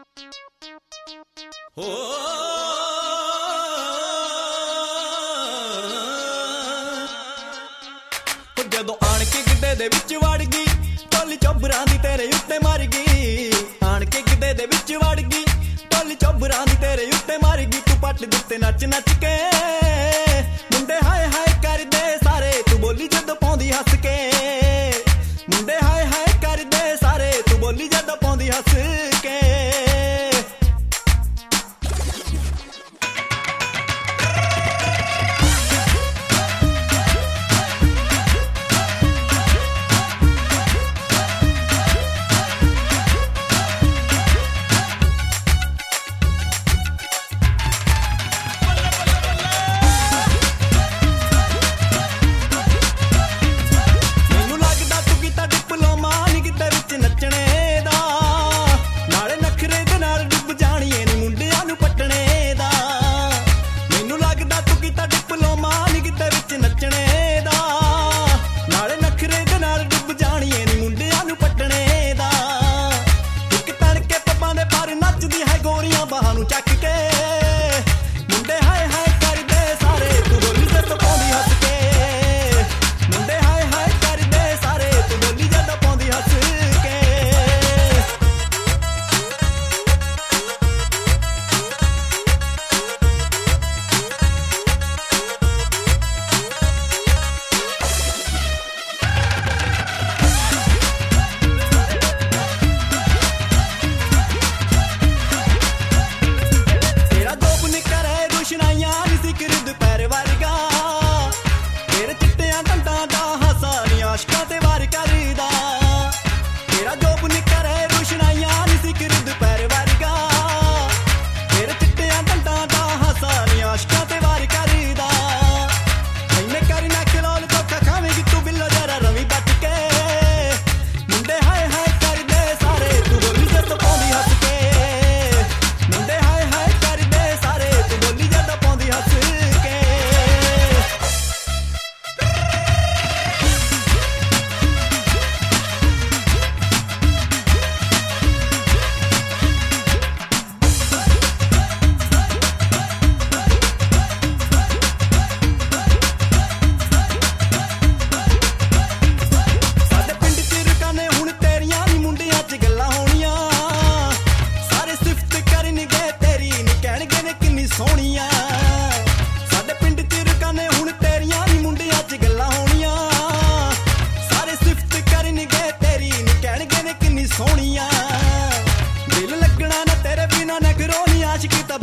ਹੋ ਜਦੋਂ ਆਣ ਕੇ ਗਿੱਧੇ ਦੇ ਵਿੱਚ ਵੜ ਗਈ ਟੋਲੀ ਚੋਬਰਾਂ ਦੀ ਤੇਰੇ ਉੱਤੇ ਮਰ ਗਈ। ਆਣ ਕੇ ਗਿੱਧੇ ਦੇ ਵਿੱਚ ਵੜ ਗਈ ਟੋਲੀ ਚੋਬਰਾਂ ਦੀ ਤੇਰੇ ਉੱਤੇ ਮਰ ਗਈ। ਤੂੰ ਪੱਟ ਦਿੱਤੇ ਨੱਚ ਨੱਚ ਕੇ ਮੁੰਡੇ ਹਾਏ ਹਾਏ ਕਰਦੇ ਸਾਰੇ, ਤੂੰ ਬੋਲੀ ਜਦੋਂ ਪਾਉਂਦੀ ਹੱਸ ਕੇ। ਮੁੰਡੇ ਹਾਏ ਹਾਏ ਕਰਦੇ ਸਾਰੇ, ਤੂੰ ਬੋਲੀ ਜਦੋਂ ਪਾਉਂਦੀ ਹੱਸ ਕੇ। ਸਾਡੇ ਪਿੰਡ ਚ ਰੁਕਾਨੇ ਹੁਣ ਤੇਰੀਆਂ ਨੀ ਮੁੰਡਿਆਂ ਚ ਗੱਲਾਂ ਹੋਣੀਆਂ। ਸਾਰੇ ਸਿਫਤ ਕਰਨਗੇ ਤੇਰੀ ਨੀ ਕਹਿਣਗੇ ਨੇ ਕਿੰਨੀ ਸੋਹਣੀਆਂ। ਦਿਲ ਲੱਗਣਾ ਨਾ ਤੇਰੇ ਬਿਨਾ ਨਖਰੋ ਨੀ ਆਸ਼ਕੀ ਤਾਂ